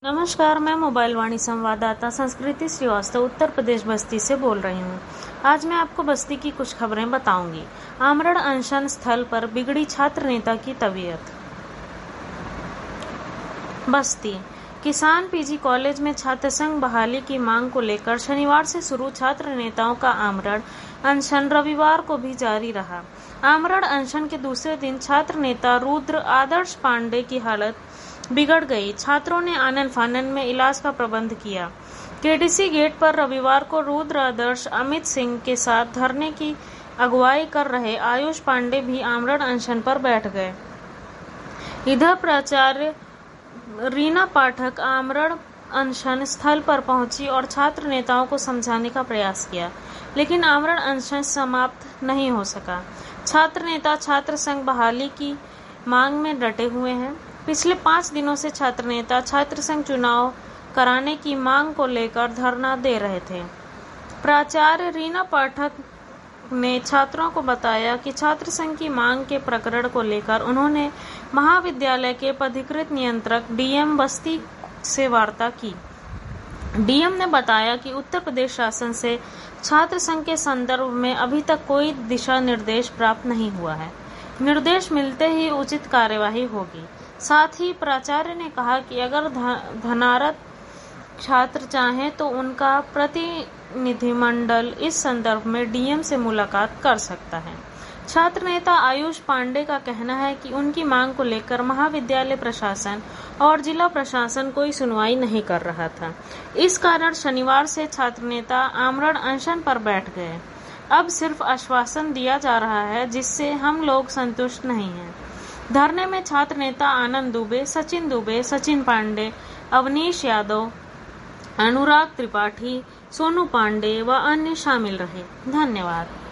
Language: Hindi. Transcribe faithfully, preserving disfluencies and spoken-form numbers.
नमस्कार, मैं मोबाइल वाणी संवाददाता संस्कृति श्रीवास्तव उत्तर प्रदेश बस्ती से बोल रही हूँ। आज मैं आपको बस्ती की कुछ खबरें बताऊंगी। आमरण अनशन स्थल पर बिगड़ी छात्र नेता की तबीयत। बस्ती किसान पीजी कॉलेज में छात्र संघ बहाली की मांग को लेकर शनिवार से शुरू छात्र नेताओं का आमरण अनशन रविवार को भी जारी रहा। आमरण अनशन के दूसरे दिन छात्र नेता रुद्र आदर्श पांडे की हालत बिगड़ गई। छात्रों ने आनन फानन में इलाज का प्रबंध किया। केडीसी गेट पर रविवार को रुद्र आदर्श अमित सिंह के साथ धरने की अगुवाई कर रहे आयुष पांडे भी आमरण अनशन पर बैठ गए। इधर प्राचार्य रीना पाठक आमरण अनशन स्थल पर पहुंची और छात्र नेताओं को समझाने का प्रयास किया, लेकिन आमरण अनशन समाप्त नहीं हो सका। छात्र नेता छात्र संघ बहाली की मांग में डटे हुए हैं। पिछले पाँच दिनों से छात्र नेता छात्र संघ चुनाव कराने की मांग को लेकर धरना दे रहे थे। प्राचार्य रीना पाठक ने छात्रों को बताया कि छात्र संघ की मांग के प्रकरण को लेकर उन्होंने महाविद्यालय के पदाधिकृत नियंत्रक डीएम बस्ती से वार्ता की। डीएम ने बताया कि उत्तर प्रदेश शासन से छात्र संघ के संदर्भ में अभी तक कोई दिशा निर्देश प्राप्त नहीं हुआ है। निर्देश मिलते ही उचित कार्यवाही होगी। साथ ही प्राचार्य ने कहा कि अगर धनारत छात्र चाहें तो उनका प्रतिनिधिमंडल इस संदर्भ में डीएम से मुलाकात कर सकता है। छात्र नेता आयुष पांडे का कहना है कि उनकी मांग को लेकर महाविद्यालय प्रशासन और जिला प्रशासन कोई सुनवाई नहीं कर रहा था। इस कारण शनिवार से छात्र नेता आमरण अनशन पर बैठ गए। अब सिर्फ आश्वासन दिया जा रहा है, जिससे हम लोग संतुष्ट नहीं हैं। धरने में छात्र नेता आनंद दुबे, सचिन दुबे, सचिन पांडे, अवनीश यादव, अनुराग त्रिपाठी, सोनू पांडे व अन्य शामिल रहे। धन्यवाद।